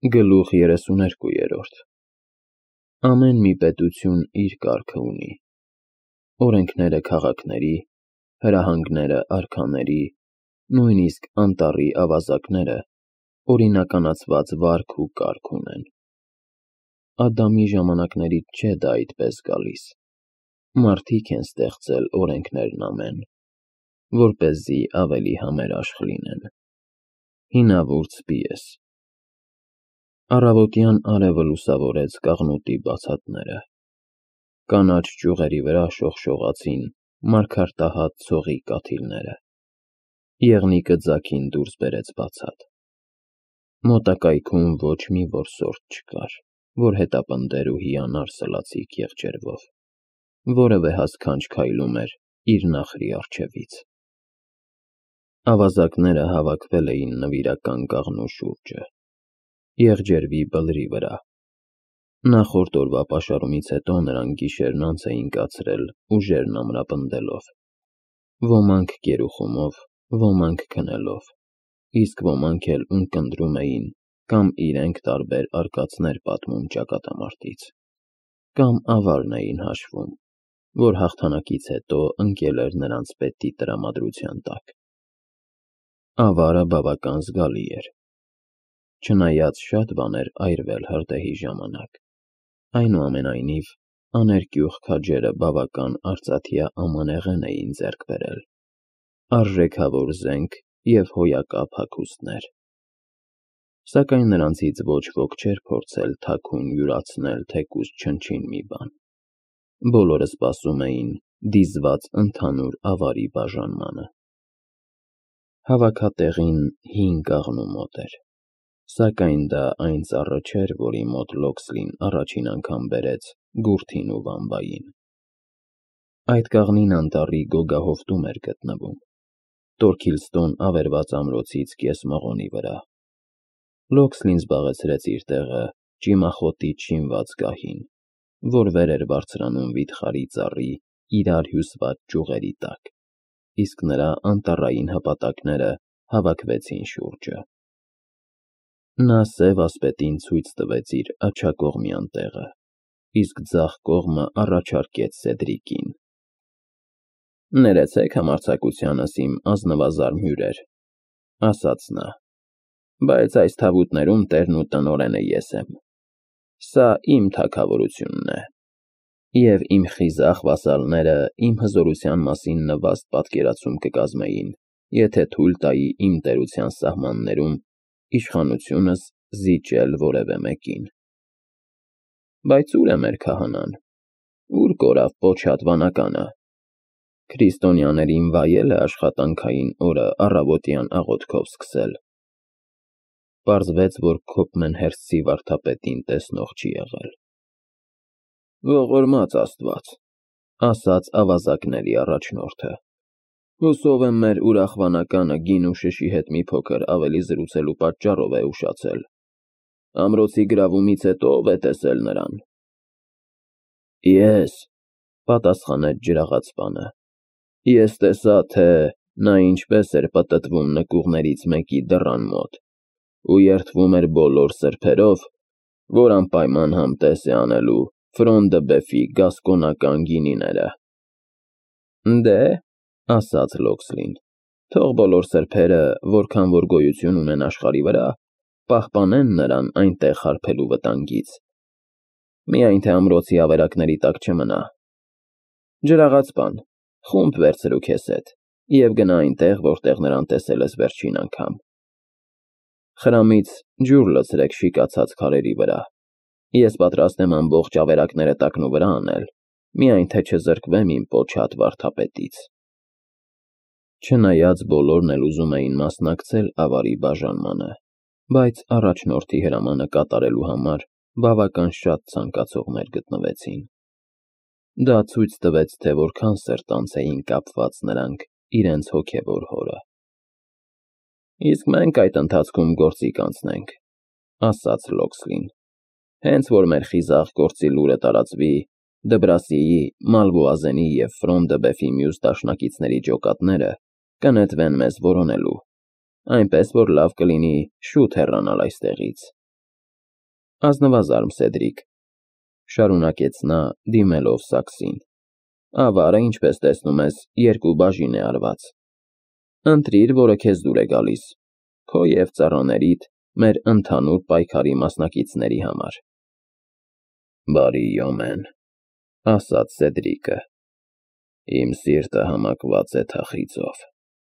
Գլուխ 32 Ամեն մի պետություն իր կարգը ունի, օրենքները քաղաքների, հրահանգները արքաների, նույնիսկ անտառի ավազակները օրինականացված վարք ու կարգ ունեն։ Ադամի ժամանակներից չէ դա այդպես գալիս, մարդիկ են ստեղծել օրենքներն ամեն, որպեսզի ավելի համերաշխ լինեն։ Հինավուրց սպի ես։ Առավոտյան արևը լուսավորեց կաղնուտի բացատները, կանաչ ճյուղերի վրա շողշողացին մարգարտահատ ցողի կաթիլները, եղնիկը ձագին դուրս բերեց բացատ։ Մոտակայքում ոչ մի որսորդ չկար, որ հետապնդեր ու հիանար սլացիկ եղջերվով, որևէ հասքանչ քայլում էր իր նախրի առջևից։ Ավազակները հավաքվել էին նվիրական կաղնու շուրջը, եղջերվի բլրի վրա։ Նախորդ օրվա պաշարումից հետո նրանք գիշերն անց էին կացրել ուժերն ամրապնդելով, ոմանք գերուխումով, ոմանք քնելով, իսկ ոմանք էլ ունկնդրում էին կամ իրենք տարբեր արկածներ պատմում ճակատամարտից, կամ ավարն էին հաշվում, որ հաղթանակից հետո ընկել էր նրանց պետի տրամադրության տակ։ Ավարը բավական զգալի էր, չնայած շատ բան էր այրվել հրդեհի ժամանակ, այնուամենայնիվ աներկյուղ քաջերը բավական արծաթյա ամանեղեն էին ձեռք բերել, արժեքավոր զենք և հոյակապ հագուստներ։ Սակայն նրանցից ոչ ոք չէր փորձել թաքուն յուրացնել թեկուզ չնչին մի բան։ Բոլորը սպասում էին դիզված ընդհանուր ավարի բաժանմանը։ Հավաքատեղին հին կաղնու մոտ էր, սակայն դա այն ծառը չէր, որի մոտ Լոքսլին առաջին անգամ բերեց գուրթին ու վամբային։ Այդ կաղնին անտառի գոգահովտում էր գտնվում, Տորքիլստոն ավերված ամրոցից կես մղոնի վրա։ Լոքսլին զբաղեցրեց իր տեղը ճիմախոտից շինված գահին, որ վեր էր բարձրանում վիթխարի ծառի իրար հյուսված ճյուղերի տակ, իսկ նրա անտառային հպատակները հավաքվեցին շուրջը։ Նա սև ասպետին ցույց տվեց իր աջակողմյան տեղը, իսկ ձախ կողմը առաջարկեց Սեդրիկին։ «Ներեցեք համարձակությանս, իմ ազնվազարմ հյուրեր», ասաց նա, «բայց այս թավուտներում տերն ու տնօրենը ես եմ։ Սա իմ թագավորությունն է, և իմ խիզախ վասալները իմ հզորության մասին նվաստ պատկերացում կկազմեին, եթե թույլ տայի իմ տերության սահմաններում իշխանությունս զիջել որևէ մեկին։ Բայց ո՞ւր է մեր քահանան, ուր կորավ պոչած վանականը։ Քրիստոնյաներին վայել է աշխատանքային օրը առավոտյան աղոթքով սկսել»։ Պարզվեց, որ Քոփմեն հերթսի վարդապետին տեսնող չի եղել։ «Ողորմած Աստված», ասաց ավազակների առաջնորդը, «հուսով եմ մեր ուրախ վանականը գին ու շշի հետ մի փոքր ավելի զրուցելու պատճառով է ուշացել։ Ամրոցի գրավումից հետո ո՞վ է տեսել նրան»։ «Ես», պատասխանեց ջրաղացպանը, «ես տեսա, թե նա ինչպես էր պտտվում նկուղներից մեկի դռան մոտ ու երդվում էր բոլոր սրբերով, որ անպայման համտես է անելու Ֆրոն դը Բեֆի գասկոնական գինիները»։ «Դե», ասաց Լոքսլին, «թող բոլոր սրբերը, որքան որ գոյություն ունեն աշխարհի վրա, պահպանեն նրան այնտեղ հարբելու վտանգից, միայն թե ամրոցի ավերակների տակ չմնա։ Ջրաղացպան, խումբ վերցրու քեզ հետ և գնա այնտեղ, որտեղ նրան տեսել ես վերջին անգամ։ Խրամից ջուր լցրեք շիկացած քարերի վրա։ Ես պատրաստ եմ ամբողջ ավերակները տակնուվրա անել, միայն թե չզրկվեմ իմ պոչած վարդապետից»։ Չնայած բոլորն էլ ուզում էին մասնակցել ավարի բաժանմանը, բայց առաջնորդի հրամանը կատարելու համար բավական շատ ցանկացողներ գտնվեցին։ Դա ցույց տվեց, թե որքան սրտանց էին կապված նրանք իրենց հոգևոր հորը։ «Իսկ մենք այդ ընթացքում գործի կանցնենք», ասաց Լոքսլին, «հենց որ մեր խիզախ գործի լուրը տարածվի, Դբրասիի, Մալվոազենի և Ֆրոն դը Բեֆի մյուս դաշնակիցների ջոկատները կնետվեն մեզ որոնելու, այնպես որ լավ կլինի շուտ հեռանալ այստեղից»։ Ազնվազարմ Սեդրիկ, շարունակեց նա, դիմելով Սաքսին, ավարը, ինչպես տեսնում ես, երկու բաժին է արված։ Ընտրիր, որը քեզ դուր է գալիս, քո և ծառաներիդ, մեր ընդհանուր պայքարի մասնակիցների համար։ Բարի Յոմեն, ասաց Սեդրիկը, իմ սիրտը համակված է թախիծով։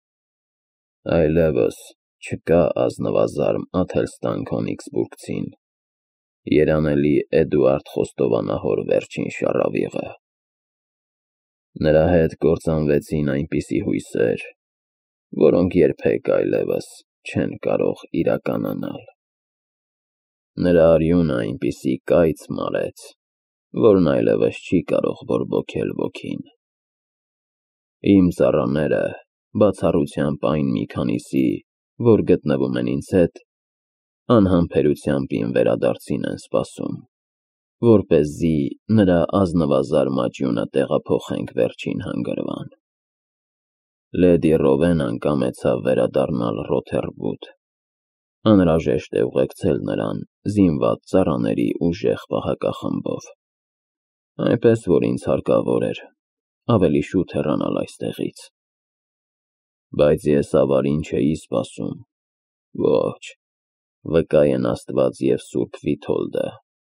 Այլևս չկա ազնվազարմ Աթելստան Քոնիգսբուրգցին, երանելի Էդուարդ Խոստովանահոր վերջին շառավիղը։ Նրա հետ կործանվեցին այնպիսի հույսեր, որոնք երբեք այլևս չեն կարող իրականանալ։ Նրա արյունը այնպիսի կայծ մարեց, որն այլևս չի կարող բորբոքել ոգին։ Իմ ծառաները, բացառությամբ այն մի քանիսի, որ գտնվում են ինձ հետ, անհամբերությամբ իմ վերադարձին են սպասում, որպեսզի նրա ազնվազարմ աճյունը տեղափոխենք վերջին հանգրվան։ Լեդի Ռովենան կամեցավ վերադառնալ Ռոթերվուդ։ Անհրաժեշտ է ուղեկցել նրան զինված ծառաների ուժեղ պահակախմբով, այնպես որ ինձ հարկավոր էր ավելի շուտ հեռանալ այստեղից։ Բայց ես ավարին չէի սպասում, ոչ, վկա են Աստված և Սուրբ Վիթոլդը։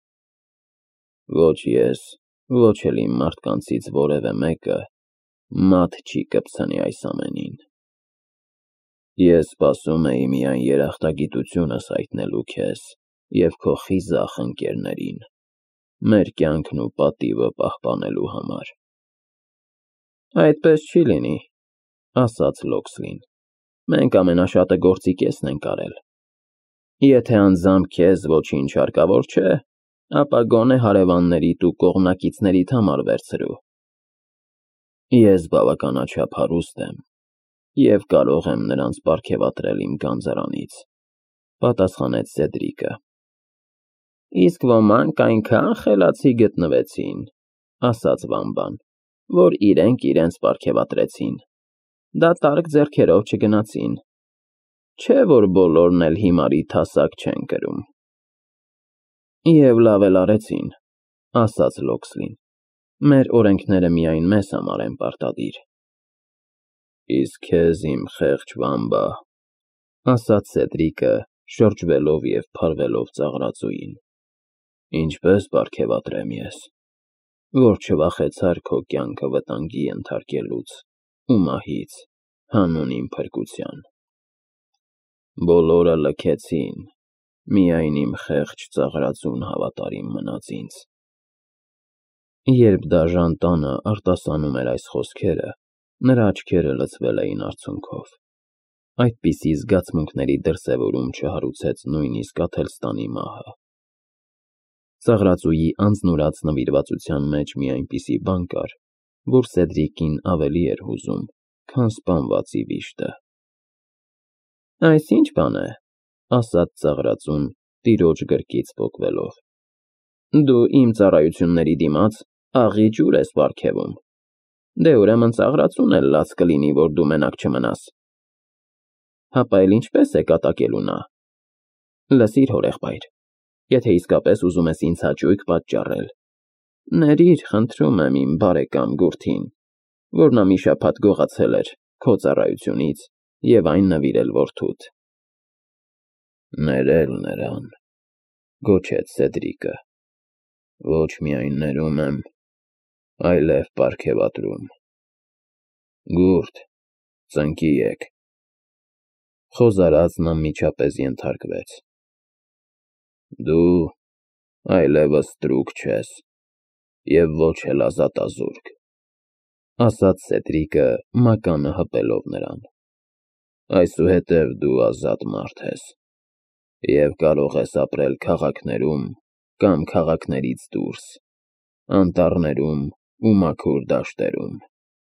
Ոչ ես, ոչ էլ իմ մարդկանցից որևէ մեկը մատ չի կպցնի այս ամենին։ Ես սպասում էի միայն երախտագիտությունս հայտնելու քեզ և քո խիզախ ընկերներին, մեր կյանքն ու պատիվը պահպանելու համար։ Այդպես չի լինի, ասաց Լոքսլին, մենք ամենաշատը գործի կեսն ենք արել։ Եթե անձամբ քեզ ոչինչ հարկավոր չէ, ապա գոնե հարևաններիդ ու կողմնակիցներիդ համար վերցրու։ Ես բավականաչափ հարուստ եմ և կարող եմ նրանց պարգևատրել իմ գանձարանից, պատասխանեց Սեդրիկը։ Իսկ ոմանք այնքան խելացի գտնվեցին, ասաց Վամբան, որ իրենք իրենց պարգևատրեցին, դատարկ ձեռքերով չգնացին, չէ որ բոլորն էլ հիմարի թասակ չեն կրում։ Եվ լավ էլ արեցին, ասաց Լոքսլին, մեր օրենքները միայն մեզ համար են պարտադիր։ Իսկ քեզ, իմ խեղճ Վամբա, ասաց Սեդրիկը, շրջվելով և փարվելով ծաղրածուին, ինչպես պարգևատրեմ ես, որ չվախեցար քո կյանքը վտանգի ենթարկելուց ու մահից հանուն իմ փրկության։ Բոլորը լքեցին, միայն իմ խեղճ ծաղրածուն հավատարիմ մնաց ինձ։ Երբ դաժան տանը արտասանում էր այս խոսքերը, նրա աչքերը լցվել էին արցունքով։ Այդպիսի զգացմունքների դրսևորում չհարուցեց նույնիսկ Աթելստանի մահը։ Ծաղրածուի անձնուրաց նվիրվածության մեջ մի այնպիսի բան կար, որ Սեդրիկին ավելի էր հուզում, քան սպանվածի վիշտը։ Այս ի՞նչ բան է, ասաց ծաղրածուն, տիրոջ գրկից պոկվելով։ Դու իմ ծառայությունների դիմաց աղի ջուր ես պարգևում։ Դե ուրեմն ծաղրածուն էլ լաց կլինի, որ դու մենակ չմնաս։ Հապա էլ ինչպես է կատակելու նա։ Լսիր, հորեղբայր, եթե իսկապես ուզում ես ինձ հաճույք պատճառել, ներիր, խնդրում եմ, իմ բարեկամ Գուրթին, որ նա մի շաբաթ գողացել էր քո ծառայությունից և այն նվիրել որդուդ։ Ներել նրան, գոչեց Սեդրիկը, ոչ միայն ներում եմ, այլև պարգևատրում։ Գուրդ, ծնկի եկ։ Խոզարածն անմիջապես ենթարկվեց։ Դու այլևս ստրուկ չես և ոչ էլ ազատազուրկ, ասաց Սեդրիկը, մականը հպելով նրան։ Այսուհետև դու ազատ մարդ ես և կարող ես ապրել քաղաքներում կամ քաղաքներից դուրս, անտառներում ու մաքուր դաշտերում։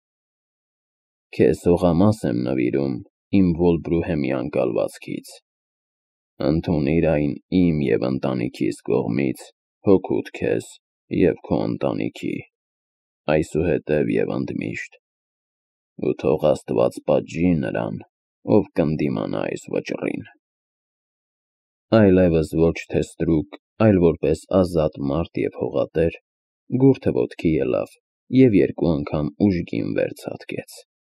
Քեզ հողամաս եմ նվիրում իմ Վոլբրուհեմյան կալվածքից։ Ընդունիր այն իմ և ընտանիքիս կողմից հօգուտ քեզ և քո ընտանիքի, այսուհետև և ընդմիշտ, ու թող Աստված պատժի նրան, ով կընդդիմանա այս վճռին։ Այլևս ոչ թե ստրուկ, այլ որպես ազատ մարդ և հողատեր, գուրթը ոտքի ելավ և երկու անգամ ուժգին վեր ցատկեց։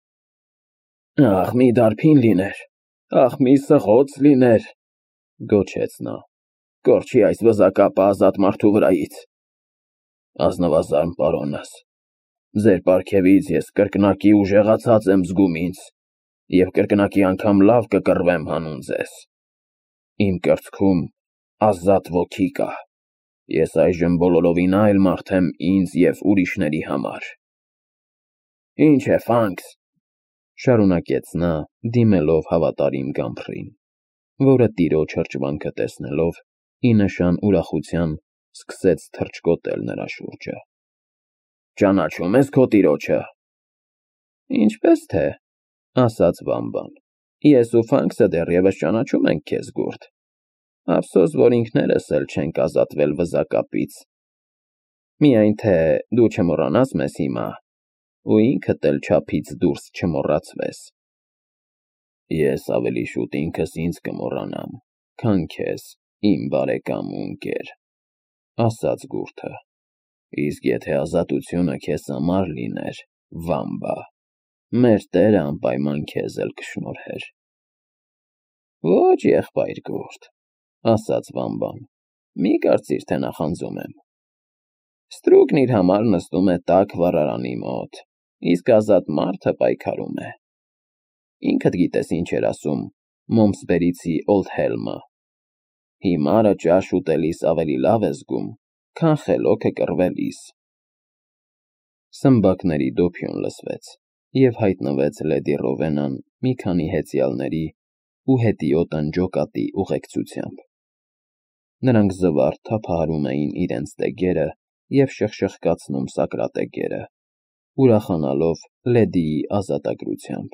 «Ախ, մի դարբին լիներ, ախ, մի սղոց լիներ», գոչեց նա, «կորչի այս վզակապը ազատ մարդու վրայից»։ «Ազնվազարմ պարոնս, ձեր պարգևից ես կրկնակի ուժեղացած եմ զգում ինձ և կրկնակի անգամ լավ կկռվեմ հանուն ձեզ։ Իմ կրծքում ազատ ոգի կա, ես այժմ բոլորովին այլ մարդ եմ ինձ և ուրիշների համար»։ «Ինչ է, Ֆանքս», շարունակեց նա, դիմելով հավատարիմ գամփրին, որը տիրոջ հրճվանքը տեսնելով, ի նշան ուրախության սկսեց թռչկոտել նրա շուրջը, «ճանաչո՞ւմ ես քո տիրոջը»։ «Ինչպես թե», ասաց Բամբան, «ես ու Ֆանքսը դեռևս ճանաչում ենք քեզ, գուրդ, ափսոս, որ ինքներս էլ չենք ազատվել վզակապից, միայն թե դու չմոռանաս մեզ հիմա ու ինքդ էլ չափից դուրս չմոռացվես»։ «Ես ավելի շուտ ինքս ինձ կմոռանամ, քան քեզ, իմ բարեկամ ու ընկեր», ասաց գուրդը, «իսկ եթե ազատությունը քեզ համար լիներ, Վամբա, մեր Տերը անպայման քեզ էլ կշնորհեր»։ «Ոչ, եղբայր գուրդ», ասաց Վամբան, «մի կարծիր, թե նախանձում եմ։ Ստրուկն իր համար նստում է տաք վառարանի մոտ, իսկ ազատ մարդը պայքարում է։ Ինքդ գիտես ինչ էր ասում Մոմսբերիցի Օլդհելմը. հիմարը ճաշ ուտելիս ավելի լավ է զգում, քան խելոքը կռվելիս»։ Սմբակների դոփյուն լսվեց, և հայտնվեց լեդի Ռովենան մի քանի հեծյալների ու հետիոտ ընջոկատի ուղեկցությամբ։ Նրանք զվարթ թափահարում էին իրենց տեգերը և շխշխկացնում սակրատեգերը, ուրախանալով լեդիի ազատագրությամբ։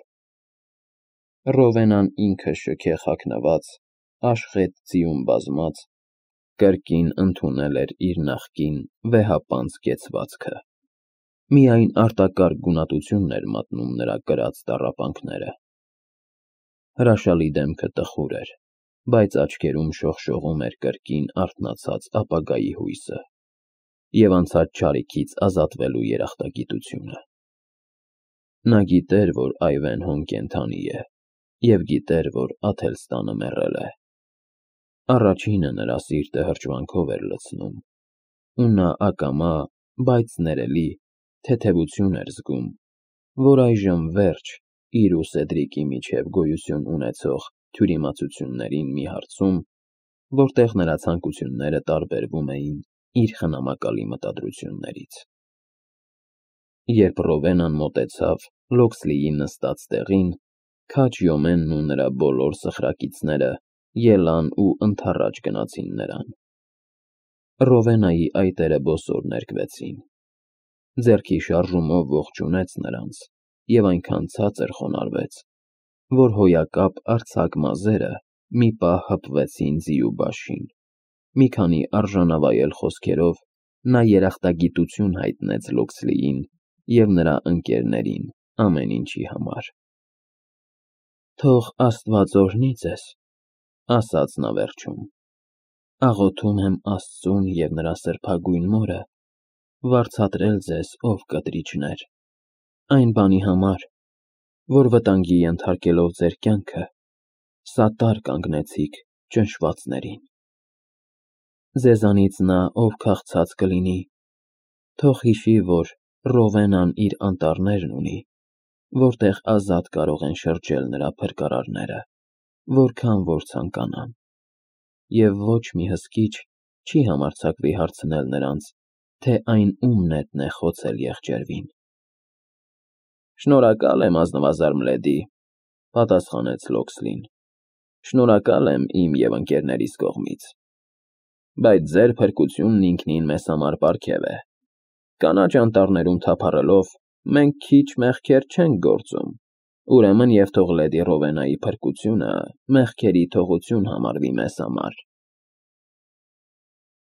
Ռովենան ինքը շքեղ հագնված, աշխետ ձիում բազմած, կրկին ընդունել էր իր նախկին վեհապանծ կեցվածքը, միայն արտակարգ գունատությունն էր մատնում նրա կրած տառապանքները։ Հրաշալի դեմքը տխուր էր, բայց աչքերում շողշողում էր կրկին արթնացած ապագայի հույսը և անցած չարիքից ազատվելու երախտագիտությունը։ Նա գիտեր, որ Այվենհոն կենդանի է, և գիտեր, որ Աթելստանը մեռել է։ Առաջինը նրա սիրտը հրճվանքով էր լցնում, ու նա ակամա, բայց ներելի թեթևություն էր զգում, որ այժմ վերջ իր ու Սեդրիկի միջև գոյություն ունեցող թյուրիմացություններին մի հարցում, որտեղ նրա ցանկությունները տարբերվում էին իր խնամակալի մտադրություններից։ Երբ Ռովենան մոտեցավ Լոքսլիի նստած տեղին, քաջ Յոմենն ու նրա բոլոր սխրակիցները ելան ու ընդառաջ գնացին նրան։ Ռովենայի այտերը բոսոր ներկվեցին, ձեռքի շարժումով ողջունեց նրանց և այնքան ցածր խոնարհվեց, որ հոյակապ արձակ մազերը մի պահ հպվեցին ձիու բաշին։ Մի քանի արժանավայել խոսքերով նա երախտագիտություն հայտնեց Լոքսլիին և նրա ընկերներին ամեն ինչի համար։ «Թող Աստված օրհնի ձեզ», ասաց նա վերջում։ «Աղոթում եմ Աստծուն և նրա սրբագույն մորը վարձատրել ձեզ, ով կտրիչներ, այն բանի համար, որ վտանգի ենթարկելով ձեր կյանքը, սատար կանգնեցիք ճնշվածներին։ Ձեզանից նա, ով քաղցած կլինի, թող հիշի, որ Ռովենան իր անտառներն ունի, որտեղ ազատ կարող են շրջել նրա փրկարարները, որքան որ ցանկանան, և ոչ մի հսկիչ չի համարձակվի հարցնել նրանց, թե այն ում նետն է խոցել եղջերվին»։ «Շնորհակալ եմ, ազնվազարմ լեդի», պատասխանեց Լոքսլին, «շնորհակալ եմ իմ և ընկերներիս կողմից, բայց ձեր փրկությունն ինքնին մեզ համար պարգև է։ Կանաչ անտառներում թափառելով մենք քիչ մեղքեր չենք գործում, ուրեմն և թող լեդի Ռովենայի փրկությունը մեղքերի թողություն համարվի մեզ համար»։